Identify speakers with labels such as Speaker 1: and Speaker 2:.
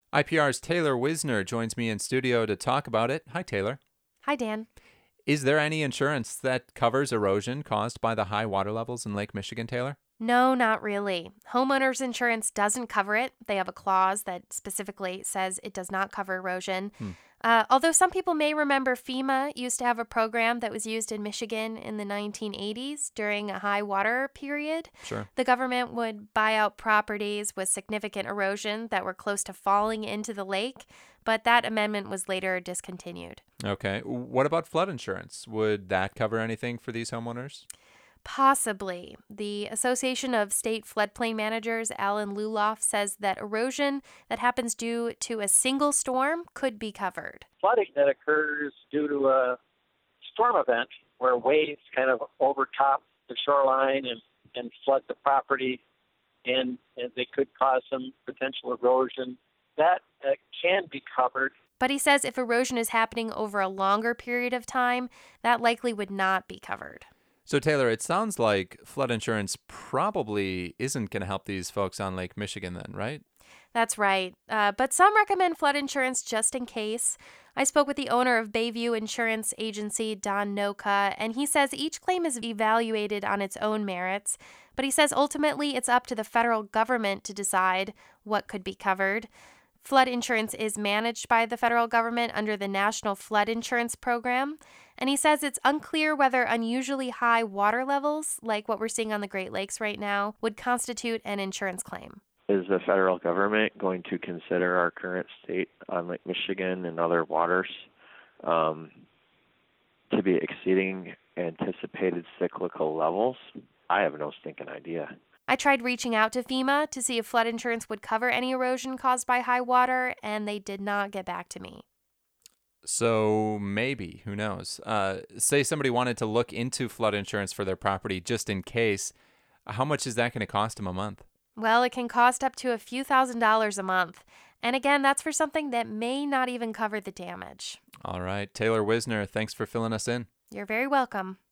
Speaker 1: IPR's Taylor Wisner joins me in studio to talk about it. Hi, Taylor.
Speaker 2: Hi, Dan.
Speaker 1: Is there any insurance that covers erosion caused by the high water levels in Lake Michigan, Taylor?
Speaker 2: No, not really. Homeowners insurance doesn't cover it. They have a clause that specifically says it does not cover erosion. Although some people may remember FEMA used to have a program that was used in Michigan in the 1980s during a high water period.
Speaker 1: Sure.
Speaker 2: The government would buy out properties with significant erosion that were close to falling into the lake, but that amendment was later discontinued.
Speaker 1: Okay. What about flood insurance? Would that cover anything for these homeowners?
Speaker 2: Possibly. The Association of State Floodplain Managers, Alan Luloff, says that erosion that happens due to a single storm could be covered.
Speaker 3: Flooding that occurs due to a storm event where waves kind of overtop the shoreline and flood the property, and they could cause some potential erosion. That can be covered.
Speaker 2: But he says if erosion is happening over a longer period of time, that likely would not be covered.
Speaker 1: So, Taylor, it sounds like flood insurance probably isn't going to help these folks on Lake Michigan then, right?
Speaker 2: That's right. But some recommend flood insurance just in case. I spoke with the owner of Bayview Insurance Agency, Don Noka, and he says each claim is evaluated on its own merits. But he says ultimately it's up to the federal government to decide what could be covered. Flood insurance is managed by the federal government under the National Flood Insurance Program. And he says it's unclear whether unusually high water levels, like what we're seeing on the Great Lakes right now, would constitute an insurance claim.
Speaker 4: Is the federal government going to consider our current state on Lake Michigan and other waters to be exceeding anticipated cyclical levels? I have no stinking idea.
Speaker 2: I tried reaching out to FEMA to see if flood insurance would cover any erosion caused by high water, and they did not get back to me.
Speaker 1: So maybe, who knows? Say somebody wanted to look into flood insurance for their property just in case. How much is that going to cost them a month?
Speaker 2: Well, it can cost up to a few $1,000s a month. And again, that's for something that may not even cover the damage.
Speaker 1: All right. Taylor Wisner, thanks for filling us in.
Speaker 2: You're very welcome.